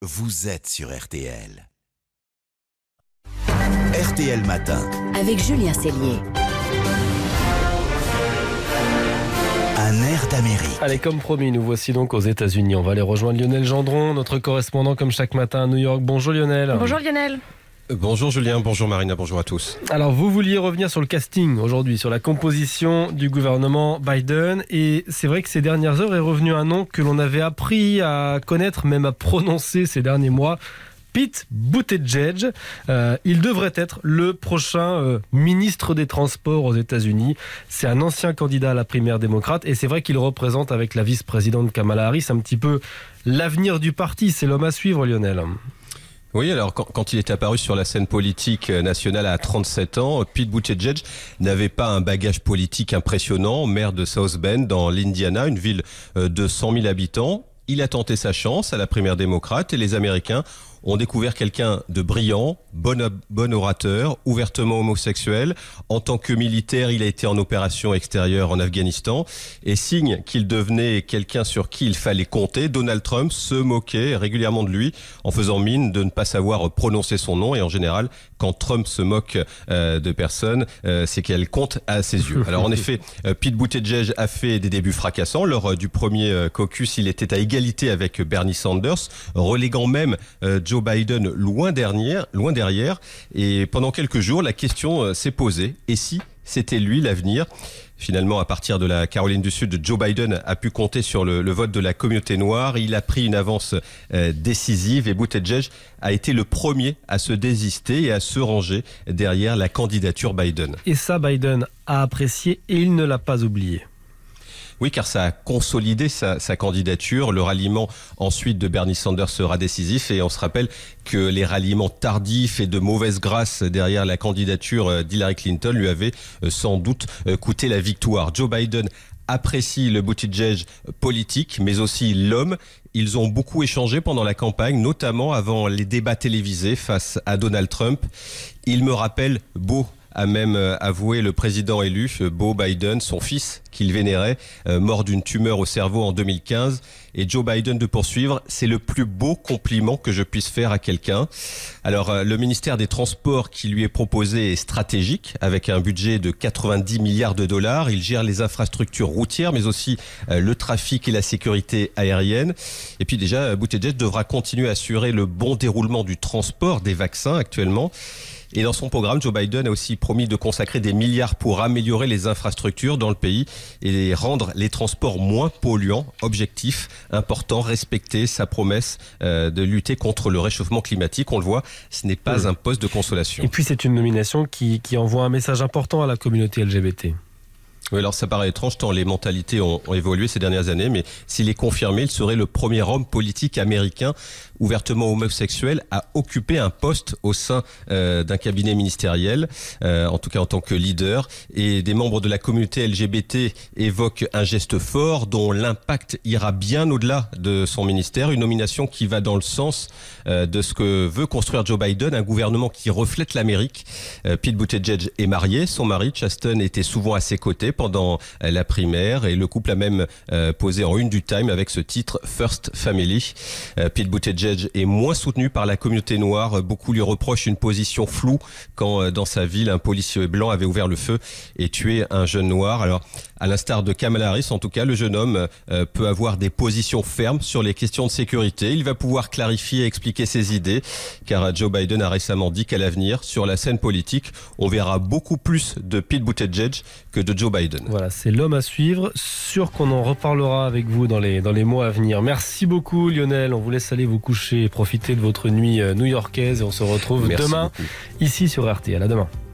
vous êtes sur RTL. RTL Matin. Avec Julien Cellier. Un air d'Amérique. Allez, comme promis, nous voici donc aux États-Unis. On va aller rejoindre Lionel Gendron, notre correspondant comme chaque matin à New York. Bonjour Lionel. Bonjour Lionel. Bonjour Julien, bonjour Marina, bonjour à tous. Alors vous vouliez revenir sur le casting aujourd'hui, sur la composition du gouvernement Biden. Et c'est vrai que ces dernières heures est revenu un nom que l'on avait appris à connaître, même à prononcer ces derniers mois. Pete Buttigieg, il devrait être le prochain ministre des Transports aux États-Unis. C'est un ancien candidat à la primaire démocrate et c'est vrai qu'il représente avec la vice-présidente Kamala Harris un petit peu l'avenir du parti. C'est l'homme à suivre, Lionel. Oui, alors quand il est apparu sur la scène politique nationale à 37 ans, Pete Buttigieg n'avait pas un bagage politique impressionnant. Maire de South Bend dans l'Indiana, une ville de 100 000 habitants. Il a tenté sa chance à la primaire démocrate et les Américains ont découvert quelqu'un de brillant, bon orateur, ouvertement homosexuel. En tant que militaire, il a été en opération extérieure en Afghanistan. Et signe qu'il devenait quelqu'un sur qui il fallait compter, Donald Trump se moquait régulièrement de lui en faisant mine de ne pas savoir prononcer son nom. Et en général, quand Trump se moque de personnes, c'est qu'elle compte à ses yeux. Alors en effet, Pete Buttigieg a fait des débuts fracassants. Lors du premier caucus, il était à égalité avec Bernie Sanders, reléguant même Joe Biden loin derrière. Et pendant quelques jours, la question s'est posée. Et si c'était lui l'avenir ? Finalement, à partir de la Caroline du Sud, Joe Biden a pu compter sur le vote de la communauté noire. Il a pris une avance décisive et Buttigieg a été le premier à se désister et à se ranger derrière la candidature Biden. Et ça, Biden a apprécié et il ne l'a pas oublié. Oui, car ça a consolidé sa candidature. Le ralliement ensuite de Bernie Sanders sera décisif et on se rappelle que les ralliements tardifs et de mauvaise grâce derrière la candidature d'Hillary Clinton lui avaient sans doute coûté la victoire. Joe Biden apprécie le Buttigieg politique, mais aussi l'homme. Ils ont beaucoup échangé pendant la campagne, notamment avant les débats télévisés face à Donald Trump. Il me rappelle Beau, a même avoué le président élu, Beau Biden, son fils qu'il vénérait, mort d'une tumeur au cerveau en 2015. Et Joe Biden de poursuivre, c'est le plus beau compliment que je puisse faire à quelqu'un. Alors, le ministère des Transports qui lui est proposé est stratégique, avec un budget de 90 milliards de dollars. Il gère les infrastructures routières, mais aussi le trafic et la sécurité aérienne. Et puis déjà, Buttigieg devra continuer à assurer le bon déroulement du transport des vaccins actuellement. Et dans son programme, Joe Biden a aussi promis de consacrer des milliards pour améliorer les infrastructures dans le pays et rendre les transports moins polluants. Objectif important, respecter sa promesse de lutter contre le réchauffement climatique. On le voit, ce n'est pas un poste de consolation. Et puis c'est une nomination qui envoie un message important à la communauté LGBT. Oui, alors ça paraît étrange tant les mentalités ont évolué ces dernières années, mais s'il est confirmé, il serait le premier homme politique américain ouvertement homosexuel à occuper un poste au sein d'un cabinet ministériel, en tout cas en tant que leader. Et des membres de la communauté LGBT évoquent un geste fort dont l'impact ira bien au-delà de son ministère. Une nomination qui va dans le sens de ce que veut construire Joe Biden, un gouvernement qui reflète l'Amérique. Pete Buttigieg est marié, son mari Chasten était souvent à ses côtés pendant la primaire et le couple a même posé en une du Time avec ce titre First Family. Pete Buttigieg est moins soutenu par la communauté noire. Beaucoup lui reprochent une position floue quand dans sa ville un policier blanc avait ouvert le feu et tué un jeune noir. Alors à l'instar de Kamala Harris, en tout cas, le jeune homme peut avoir des positions fermes sur les questions de sécurité. Il va pouvoir clarifier et expliquer ses idées, car Joe Biden a récemment dit qu'à l'avenir, sur la scène politique, on verra beaucoup plus de Pete Buttigieg que de Joe Biden. Voilà, c'est l'homme à suivre. Sûr qu'on en reparlera avec vous dans les mois à venir. Merci beaucoup Lionel. On vous laisse aller vous coucher et profiter de votre nuit new-yorkaise et on se retrouve demain ici sur RTL. À demain.